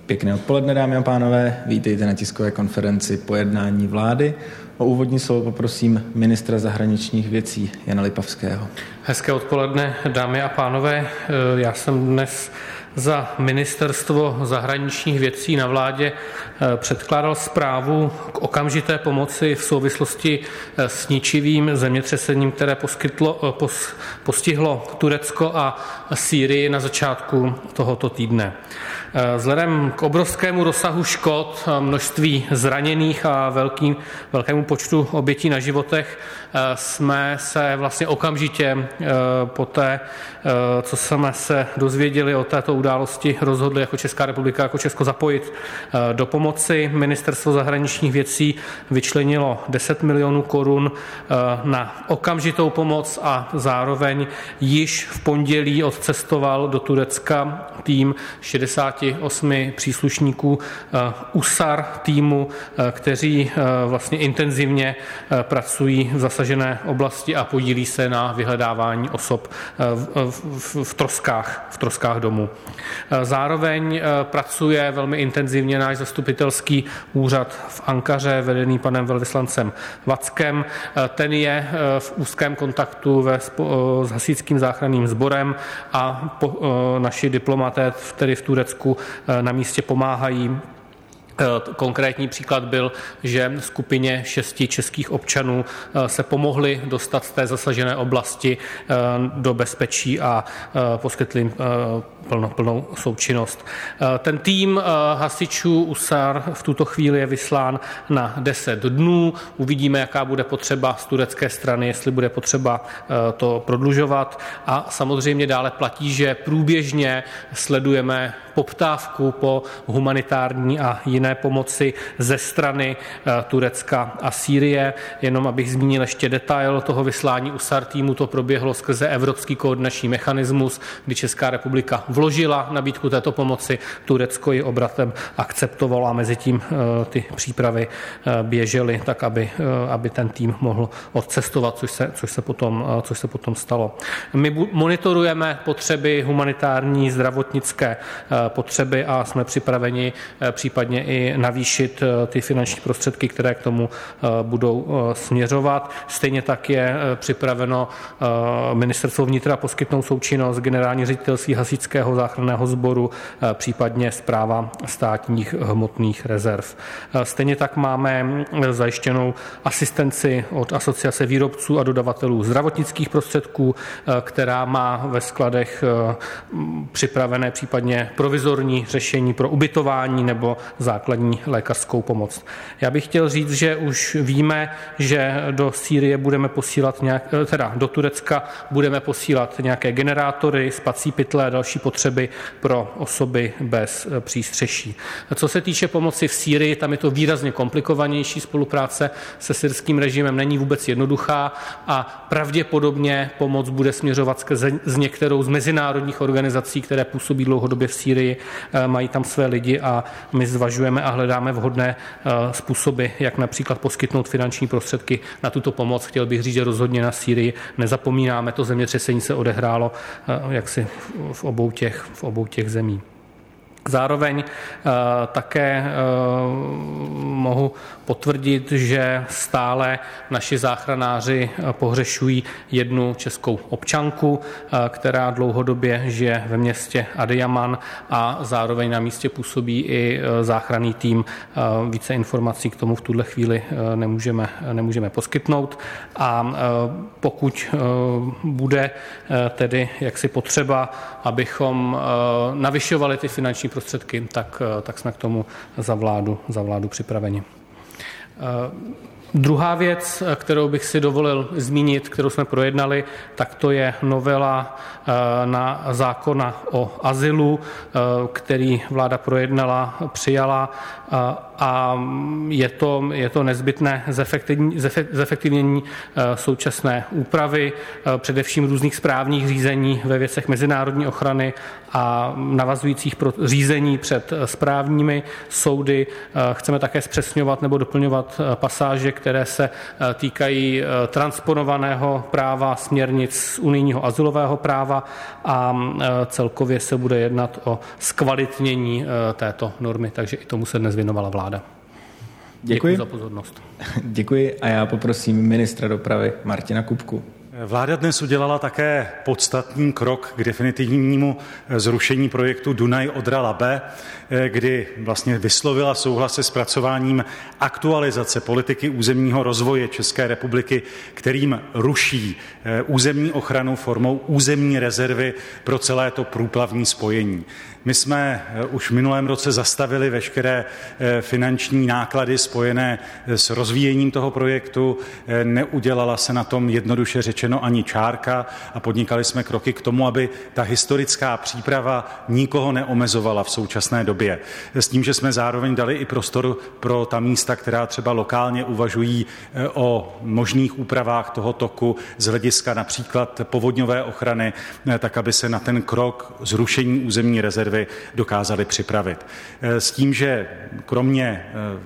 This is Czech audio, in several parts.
Pěkné odpoledne, dámy a pánové. Vítejte na tiskové konferenci po jednání vlády. O úvodní slovo poprosím ministra zahraničních věcí Jana Lipavského. Hezké odpoledne, dámy a pánové. Já jsem dnes za Ministerstvo zahraničních věcí na vládě předkládal zprávu k okamžité pomoci v souvislosti s ničivým zemětřesením, které postihlo Turecko a Sýrii na začátku tohoto týdne. Vzhledem k obrovskému rozsahu škod, množství zraněných a velkému počtu obětí na životech jsme se vlastně okamžitě poté, co jsme se dozvěděli o této události, rozhodli jako Česká republika, jako Česko zapojit do pomoci. Ministerstvo zahraničních věcí vyčlenilo 10 milionů korun na okamžitou pomoc a zároveň již v pondělí odcestoval do Turecka tým 68 příslušníků USAR týmu, kteří vlastně intenzivně pracují v zasažené oblasti a podílí se na vyhledávání osob v troskách domů. Zároveň pracuje velmi intenzivně náš zastupitelský úřad v Ankaře, vedený panem velvyslancem Vackem. Ten je v úzkém kontaktu s hasičským záchranným sborem a naši diplomaté, tedy v Turecku, na místě pomáhají. Konkrétní příklad byl, že skupině 6 českých občanů se pomohli dostat z té zasažené oblasti do bezpečí a poskytli jim plnou součinnost. Ten tým hasičů USAR v tuto chvíli je vyslán na 10 dnů. Uvidíme, jaká bude potřeba z turecké strany, jestli bude potřeba to prodlužovat. A samozřejmě dále platí, že průběžně sledujeme poptávku po humanitární a jiné pomoci ze strany Turecka a Sýrie. Jenom abych zmínil ještě detail toho vyslání USAR týmu, to proběhlo skrze Evropský koordinační mechanismus, kdy Česká republika vložila nabídku této pomoci, Turecko ji obratem akceptovalo a mezi tím ty přípravy běžely tak, aby ten tým mohl odcestovat, což se potom stalo. My monitorujeme potřeby humanitární, zdravotnické potřeby a jsme připraveni případně i navýšit ty finanční prostředky, které k tomu budou směřovat. Stejně tak je připraveno Ministerstvo vnitra poskytnout součinnost Generální ředitelství hasičského záchranného sboru, případně Správa státních hmotných rezerv. Stejně tak máme zajištěnou asistenci od Asociace výrobců a dodavatelů zdravotnických prostředků, která má ve skladech připravené případně provizorní řešení pro ubytování nebo základní lékařskou pomoc. Já bych chtěl říct, že už víme, že do Sýrie budeme posílat do Turecka budeme posílat nějaké generátory, spací pytle a další potřeby pro osoby bez přístřeší. Co se týče pomoci v Sýrii, tam je to výrazně komplikovanější. Spolupráce se syrským režimem není vůbec jednoduchá a pravděpodobně pomoc bude směřovat z některou z mezinárodních organizací, které působí dlouhodobě v Sýrii, mají tam své lidi a my zvažujeme a hledáme vhodné způsoby, jak například poskytnout finanční prostředky na tuto pomoc. Chtěl bych říct, že rozhodně na Sýrii nezapomínáme, to zemětřesení se odehrálo jaksi v obou těch zemí. Zároveň také mohu potvrdit, že stále naši záchranáři pohřešují jednu českou občanku, která dlouhodobě žije ve městě Adiyaman a zároveň na místě působí i záchranný tým. Více informací k tomu v tuhle chvíli nemůžeme poskytnout a pokud bude tedy jaksi potřeba, abychom navyšovali ty finanční prostředky, tak jsme k tomu za vládu připraveni. Druhá věc, kterou bych si dovolil zmínit, kterou jsme projednali, tak to je novela na zákona o azylu, který vláda projednala, přijala a je to nezbytné zefektivnění současné úpravy, především různých správních řízení ve věcech mezinárodní ochrany a navazujících řízení před správními soudy. Chceme také zpřesňovat nebo doplňovat pasáže, které se týkají transponovaného práva směrnic unijního azylového práva a celkově se bude jednat o zkvalitnění této normy, takže i tomu se dnes věnovala vláda. Děkuji za pozornost. Děkuji a já poprosím ministra dopravy Martina Kupku. Vláda dnes udělala také podstatný krok k definitivnímu zrušení projektu Dunaj-Odra-Labe, kdy vlastně vyslovila souhlas se zpracováním aktualizace politiky územního rozvoje České republiky, kterým ruší územní ochranu formou územní rezervy pro celé to průplavní spojení. My jsme už v minulém roce zastavili veškeré finanční náklady spojené s rozvíjením toho projektu. Neudělala se na tom jednoduše řečeno ani čárka a podnikali jsme kroky k tomu, aby ta historická příprava nikoho neomezovala v současné době. S tím, že jsme zároveň dali i prostor pro ta místa, která třeba lokálně uvažují o možných úpravách toho toku z hlediska například povodňové ochrany, tak aby se na ten krok zrušení územní rezervy dokázali připravit. S tím, že kromě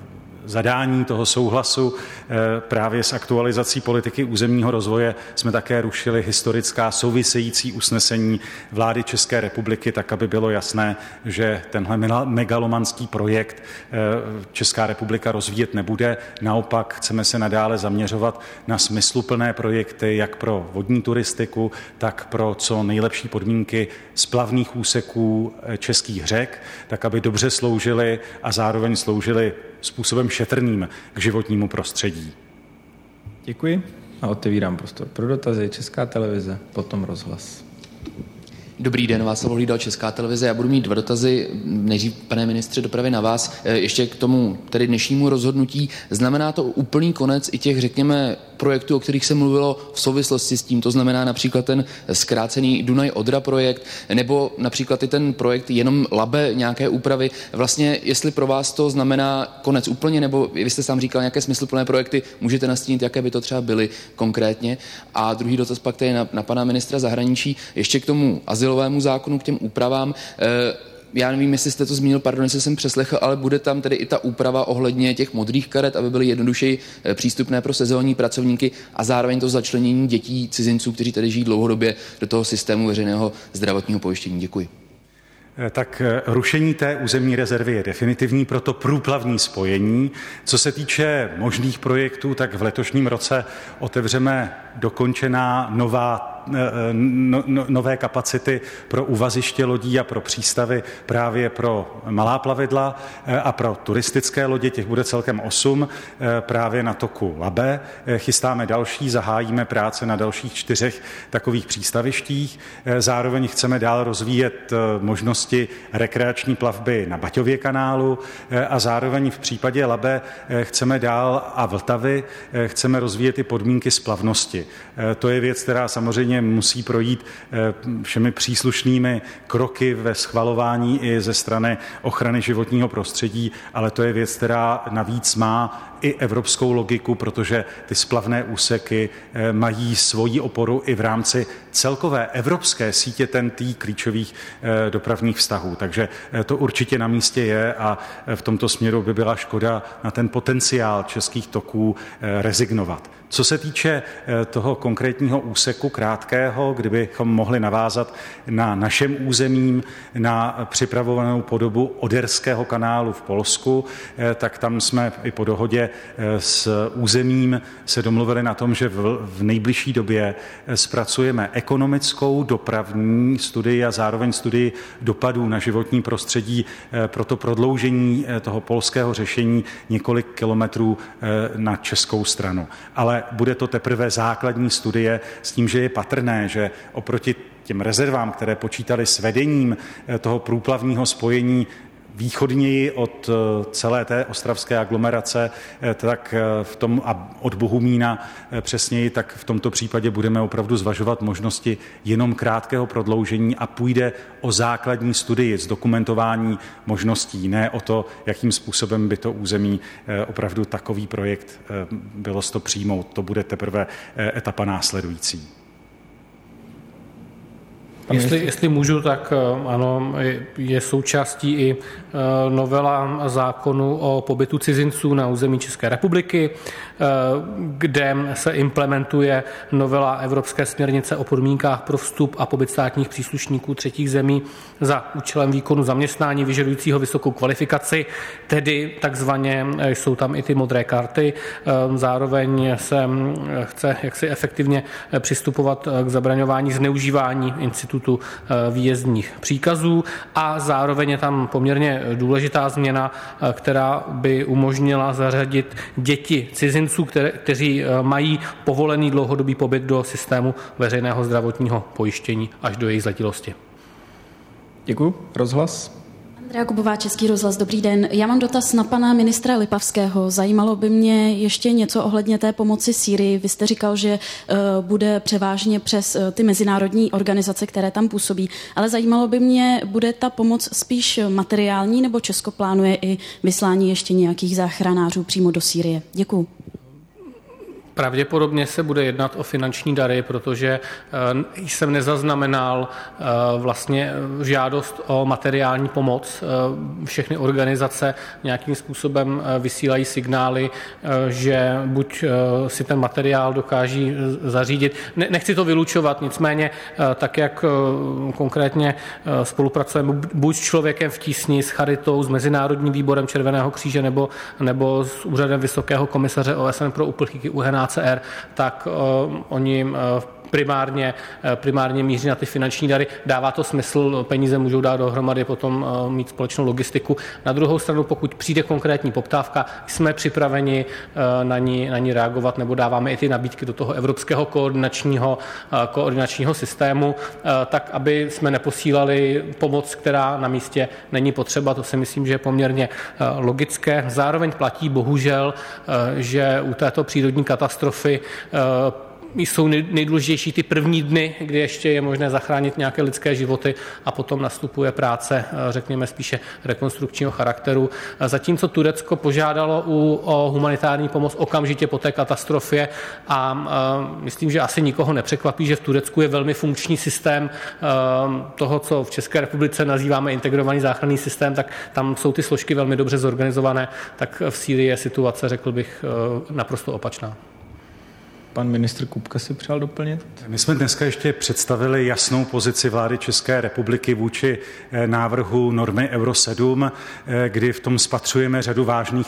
zadání toho souhlasu právě s aktualizací politiky územního rozvoje jsme také rušili historická související usnesení vlády České republiky, tak aby bylo jasné, že tenhle megalomanský projekt Česká republika rozvíjet nebude. Naopak chceme se nadále zaměřovat na smysluplné projekty jak pro vodní turistiku, tak pro co nejlepší podmínky splavných úseků českých řek, tak aby dobře sloužily a zároveň sloužily způsobem šetrným k životnímu prostředí. Děkuji a otevírám prostor pro dotazy. Česká televize, potom rozhlas. Dobrý den, Václav Hlídal, Česká televize. Já budu mít 2 dotazy. Nejdřív, pane ministře dopravy, na vás. Ještě k tomu tedy dnešnímu rozhodnutí. Znamená to úplný konec i těch, řekněme, projektů, o kterých se mluvilo v souvislosti s tím? To znamená například ten zkrácený Dunaj-Odra projekt, nebo například i ten projekt jenom Labe, nějaké úpravy. Vlastně, jestli pro vás to znamená konec úplně, nebo vy jste sám říkal nějaké smysluplné projekty, můžete nastínit, jaké by to třeba byly konkrétně. A druhý dotaz pak tady na pana ministra zahraničí. Ještě k tomu azylovému zákonu, k těm úpravám. Já nevím, jestli jste to zmínil, pardon, jestli jsem přeslechl, ale bude tam tedy i ta úprava ohledně těch modrých karet, aby byly jednodušeji přístupné pro sezónní pracovníky a zároveň to začlenění dětí cizinců, kteří tady žijí dlouhodobě, do toho systému veřejného zdravotního pojištění. Děkuji. Tak rušení té územní rezervy je definitivní pro to průplavní spojení. Co se týče možných projektů, tak v letošním roce otevřeme dokončená nové kapacity pro úvaziště lodí a pro přístavy právě pro malá plavidla a pro turistické lodě, těch bude celkem 8 právě na toku Labe. Chystáme další, zahájíme práce na dalších 4 takových přístavištích. Zároveň chceme dál rozvíjet možnosti rekreační plavby na Baťově kanálu a zároveň v případě Labe chceme dál a Vltavy chceme rozvíjet i podmínky splavnosti. To je věc, která samozřejmě musí projít všemi příslušnými kroky ve schvalování i ze strany ochrany životního prostředí, ale to je věc, která navíc má i evropskou logiku, protože ty splavné úseky mají svoji oporu i v rámci celkové evropské sítě TEN-T klíčových dopravních vztahů. Takže to určitě na místě je a v tomto směru by byla škoda na ten potenciál českých toků rezignovat. Co se týče toho konkrétního úseku krátkého, kdybychom mohli navázat na našem území na připravovanou podobu Oderského kanálu v Polsku, tak tam jsme i po dohodě s územím se domluvili na tom, že v nejbližší době zpracujeme ekonomickou dopravní studii a zároveň studii dopadů na životní prostředí pro to prodloužení toho polského řešení několik kilometrů na českou stranu. Ale bude to teprve základní studie s tím, že je patrné, že oproti těm rezervám, které počítaly s vedením toho průplavního spojení východněji od celé té ostravské aglomerace, tak v tom a od Bohumína přesněji, tak v tomto případě budeme opravdu zvažovat možnosti jenom krátkého prodloužení a půjde o základní studii, zdokumentování možností, ne o to, jakým způsobem by to území opravdu takový projekt bylo to přijmout. To bude teprve etapa následující. Jestli můžu, tak ano, je součástí i novela zákonu o pobytu cizinců na území České republiky, kde se implementuje novela Evropské směrnice o podmínkách pro vstup a pobyt státních příslušníků třetích zemí za účelem výkonu zaměstnání vyžadujícího vysokou kvalifikaci, tedy takzvaně jsou tam i ty modré karty. Zároveň se chce jaksi efektivně přistupovat k zabraňování zneužívání institutu výjezdních příkazů a zároveň je tam poměrně důležitá změna, která by umožnila zařadit děti cizinců, kteří mají povolený dlouhodobý pobyt do systému veřejného zdravotního pojištění až do jejich zletilosti. Děkuji. Rozhlas. Andrea Kubová, Český rozhlas, dobrý den. Já mám dotaz na pana ministra Lipavského. Zajímalo by mě ještě něco ohledně té pomoci Sýrii. Vy jste říkal, že bude převážně přes ty mezinárodní organizace, které tam působí, ale zajímalo by mě, bude ta pomoc spíš materiální, nebo Česko plánuje i vyslání ještě nějakých záchranářů přímo do Sýrie? Děkuju. Pravděpodobně se bude jednat o finanční dary, protože jsem nezaznamenal vlastně žádost o materiální pomoc. Všechny organizace nějakým způsobem vysílají signály, že buď si ten materiál dokáží zařídit. Nechci to vylučovat, nicméně tak, jak konkrétně spolupracujeme buď s Člověkem v tísni, s Charitou, s Mezinárodním výborem Červeného kříže nebo s Úřadem Vysokého komisaře OSN pro uprchlíky UNHCR, tak oni primárně míří na ty finanční dary. Dává to smysl, peníze můžou dát dohromady, potom mít společnou logistiku. Na druhou stranu, pokud přijde konkrétní poptávka, jsme připraveni na ní reagovat, nebo dáváme i ty nabídky do toho evropského koordinačního systému, tak, aby jsme neposílali pomoc, která na místě není potřeba. To si myslím, že je poměrně logické. Zároveň platí bohužel, že u této přírodní katastrofy jsou nejdůležitější ty první dny, kdy ještě je možné zachránit nějaké lidské životy a potom nastupuje práce, řekněme, spíše rekonstrukčního charakteru. Zatímco Turecko požádalo o humanitární pomoc okamžitě po té katastrofě a myslím, že asi nikoho nepřekvapí, že v Turecku je velmi funkční systém toho, co v České republice nazýváme integrovaný záchranný systém, tak tam jsou ty složky velmi dobře zorganizované, tak v Sýrii je situace, řekl bych, naprosto opačná. Pan ministr Kupka si přál doplnit? My jsme dneska ještě představili jasnou pozici vlády České republiky vůči návrhu normy Euro 7, kdy v tom spatřujeme řadu vážných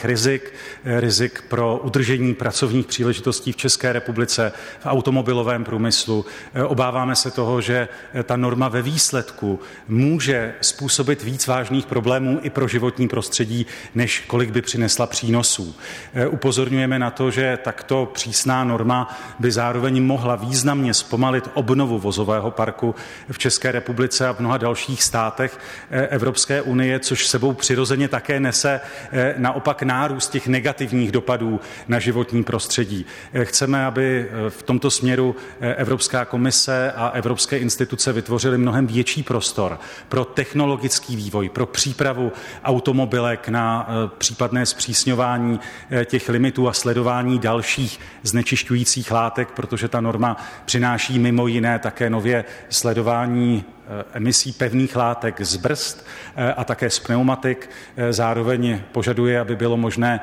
rizik pro udržení pracovních příležitostí v České republice, v automobilovém průmyslu. Obáváme se toho, že ta norma ve výsledku může způsobit víc vážných problémů i pro životní prostředí, než kolik by přinesla přínosů. Upozorňujeme na to, že takto přísná norma by zároveň mohla významně zpomalit obnovu vozového parku v České republice a v mnoha dalších státech Evropské unie, což sebou přirozeně také nese naopak nárůst těch negativních dopadů na životní prostředí. Chceme, aby v tomto směru Evropská komise a evropské instituce vytvořily mnohem větší prostor pro technologický vývoj, pro přípravu automobilek na případné zpřísňování těch limitů a sledování dalších znečišťujících látek, protože ta norma přináší mimo jiné také nově sledování emisí pevných látek z brzd a také z pneumatik. Zároveň požaduje, aby bylo možné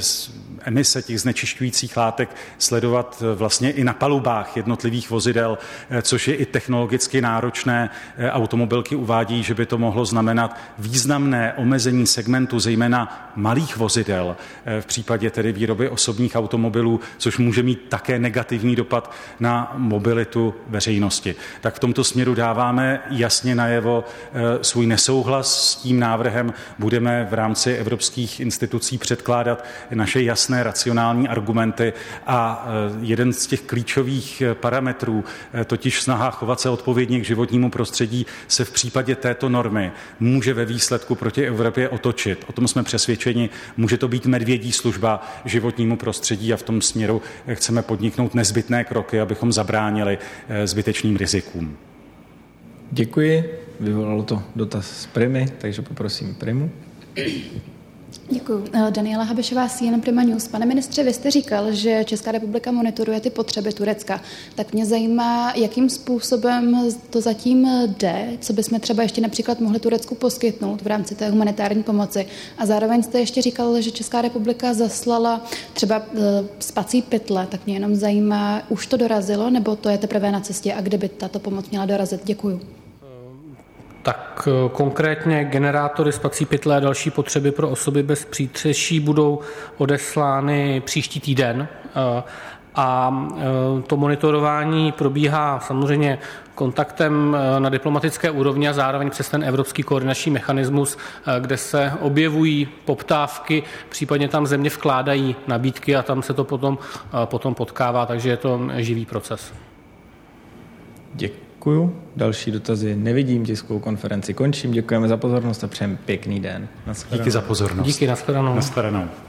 emise těch znečišťujících látek sledovat vlastně i na palubách jednotlivých vozidel, což je i technologicky náročné. Automobilky uvádí, že by to mohlo znamenat významné omezení segmentu, zejména malých vozidel, v případě tedy výroby osobních automobilů, což může mít také negativní dopad na mobilitu veřejnosti. Tak v tomto směru dáváme jasně najevo svůj nesouhlas s tím návrhem, budeme v rámci evropských institucí předkládat naše jasné racionální argumenty a jeden z těch klíčových parametrů, totiž snaha chovat se odpovědně k životnímu prostředí, se v případě této normy může ve výsledku proti Evropě otočit. O tom jsme přesvědčeni. Může to být medvědí služba životnímu prostředí a v tom směru chceme podniknout nezbytné kroky, abychom zabránili zbytečným rizikům. Děkuji. Vyvolalo to dotaz z Primy, takže poprosím Primu. Děkuji. Daniela Habešová, CNN Prima News. Pane ministře, vy jste říkal, že Česká republika monitoruje ty potřeby Turecka. Tak mě zajímá, jakým způsobem to zatím jde, co bychom třeba ještě například mohli Turecku poskytnout v rámci té humanitární pomoci. A zároveň jste ještě říkal, že Česká republika zaslala třeba spací pytle, tak mě jenom zajímá, už to dorazilo, nebo to je teprve na cestě a kde by tato pomoc měla dorazit? Děkuji. Tak konkrétně generátory spací pytle a další potřeby pro osoby bez přístřeší budou odeslány příští týden. A to monitorování probíhá samozřejmě kontaktem na diplomatické úrovni a zároveň přes ten evropský koordinační mechanismus, kde se objevují poptávky, případně tam země vkládají nabídky a tam se to potom potkává, takže je to živý proces. Děkuju. Další dotazy nevidím, tiskovou konferenci končím. Děkujeme za pozornost a přejeme pěkný den. Díky za pozornost. Díky, nashledanou. Nashledanou.